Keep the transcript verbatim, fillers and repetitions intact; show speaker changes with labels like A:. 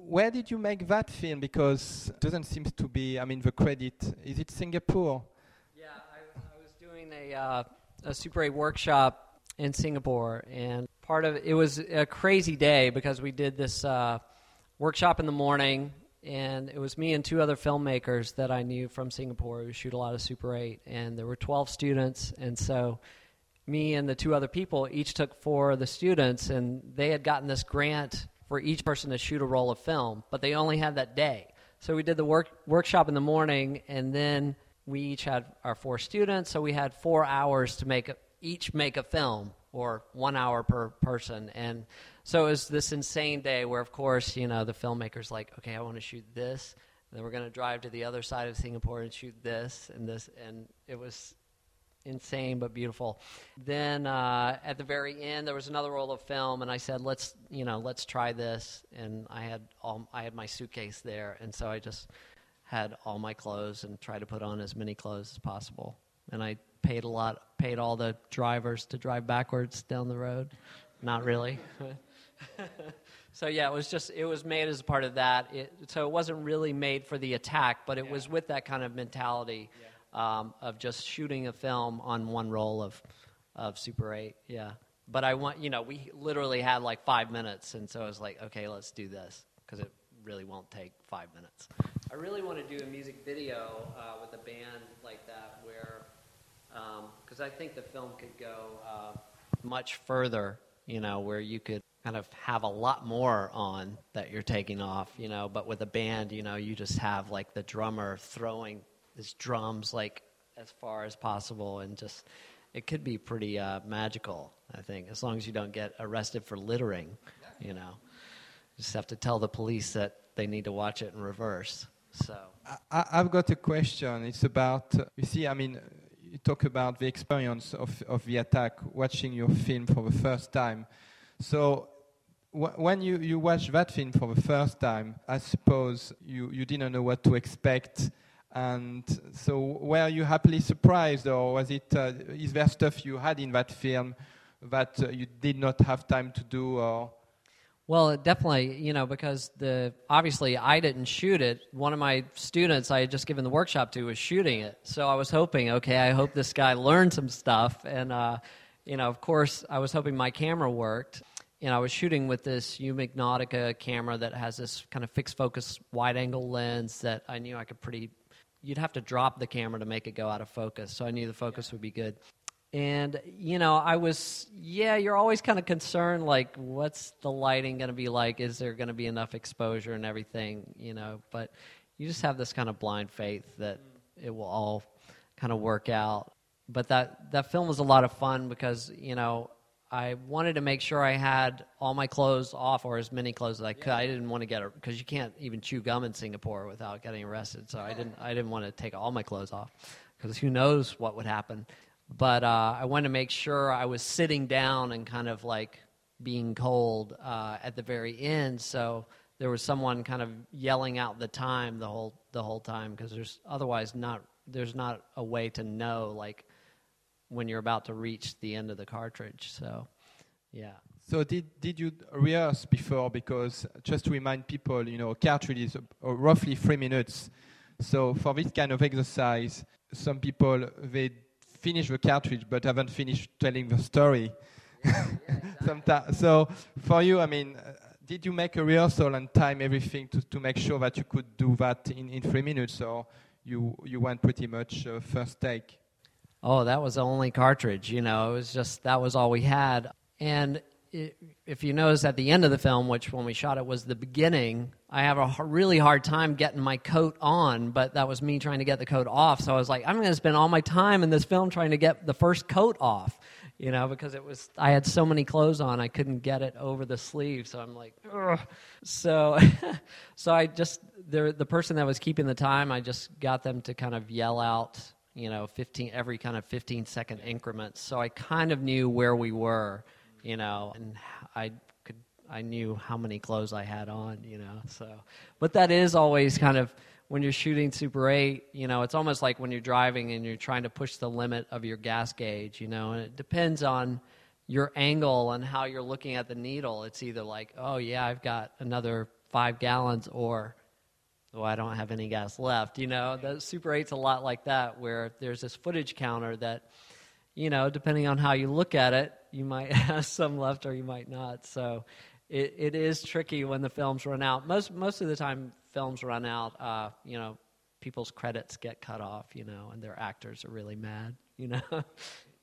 A: where did you make that film? Because it doesn't seem to be, I mean, the credit. Is it Singapore?
B: Yeah, I, I was doing a, uh, a Super eight workshop in Singapore, and part of it, it was a crazy day because we did this uh, workshop in the morning, and it was me and two other filmmakers that I knew from Singapore who shoot a lot of Super eight, and there were twelve students, and so me and the two other people each took four of the students, and they had gotten this grant for each person to shoot a roll of film, but they only had that day. So we did the work workshop in the morning, and then we each had our four students, so we had four hours to make a, each make a film, or one hour per person. And so it was this insane day where, of course, you know, the filmmaker's like, okay, I want to shoot this, and then we're going to drive to the other side of Singapore and shoot this and this, and it was insane but beautiful. Then uh, at the very end, there was another roll of film, and I said, let's, you know, let's try this. And I had all, I had my suitcase there, and so I just had all my clothes and tried to put on as many clothes as possible. And I paid a lot, paid all the drivers to drive backwards down the road. Not really. So yeah, it was just, it was made as a part of that. It, so it wasn't really made for the attack, but it yeah. was with that kind of mentality yeah. um, of just shooting a film on one roll of, of Super eight, yeah. But I want, you know, we literally had like five minutes, and so I was like, okay, let's do this, because it really won't take five minutes. I really want to do a music video uh, with a band like that where, because um, I think the film could go uh, much further, you know, where you could kind of have a lot more on that you're taking off, you know, but with a band, you know, you just have like the drummer throwing his drums like as far as possible, and just, it could be pretty uh, magical, I think, as long as you don't get arrested for littering, you know. You just have to tell the police that they need to watch it in reverse. So
A: I, I've got a question. It's about, uh, you see, I mean, you talk about the experience of, of the attack, watching your film for the first time. So w- when you, you watch that film for the first time, I suppose you, you didn't know what to expect. And so were you happily surprised, or was it, uh, is there stuff you had in that film that uh, you did not have time to do? Or
B: Well, definitely, you know, because the obviously I didn't shoot it. One of my students I had just given the workshop to was shooting it. So I was hoping, okay, I hope this guy learned some stuff. And, uh, you know, of course, I was hoping my camera worked. You know, I was shooting with this Umic Nautica camera that has this kind of fixed focus wide-angle lens that I knew I could pretty... You'd have to drop the camera to make it go out of focus, so I knew the focus would be good. And, you know, I was, yeah, you're always kind of concerned, like, what's the lighting going to be like? Is there going to be enough exposure and everything, you know? But you just have this kind of blind faith that it will all kind of work out. But that, that film was a lot of fun because, you know, I wanted to make sure I had all my clothes off, or as many clothes as I could. Yeah. I didn't want to get it, because you can't even chew gum in Singapore without getting arrested. So I didn't, I didn't want to take all my clothes off, because who knows what would happen. But uh, I wanted to make sure I was sitting down and kind of like being cold uh, at the very end. So there was someone kind of yelling out the time the whole the whole time, because there's otherwise not there's not a way to know like when you're about to reach the end of the cartridge. So yeah.
A: So did did you rehearse before? Because just to remind people, you know, a cartridge is uh, roughly three minutes. So for this kind of exercise, some people they finish the cartridge but haven't finished telling the story.
B: Yeah, yeah, exactly.
A: Sometimes. So for you, I mean, uh, did you make a rehearsal and time everything to, to make sure that you could do that in, in three minutes, or you you went pretty much uh, first take?
B: Oh, that was the only cartridge, you know. It was just, that was all we had. And it, if you notice at the end of the film, which when we shot it was the beginning, I have a really hard time getting my coat on, but that was me trying to get the coat off. So I was like, I'm going to spend all my time in this film trying to get the first coat off, you know, because it was, I had so many clothes on, I couldn't get it over the sleeve. So I'm like, ugh. So, so I just, the the person that was keeping the time, I just got them to kind of yell out, you know, fifteen, every kind of fifteen second increments. So I kind of knew where we were, you know, and I could, I knew how many clothes I had on, you know, so. But that is always kind of, when you're shooting Super eight, you know, it's almost like when you're driving and you're trying to push the limit of your gas gauge, you know, and it depends on your angle and how you're looking at the needle. It's either like, oh yeah, I've got another five gallons, or, oh, I don't have any gas left. You know, the Super eight's a lot like that, where there's this footage counter that, you know, depending on how you look at it, you might have some left or you might not. So it, it is tricky when the films run out. Most most of the time, films run out, uh, you know, people's credits get cut off, you know, and their actors are really mad, you know.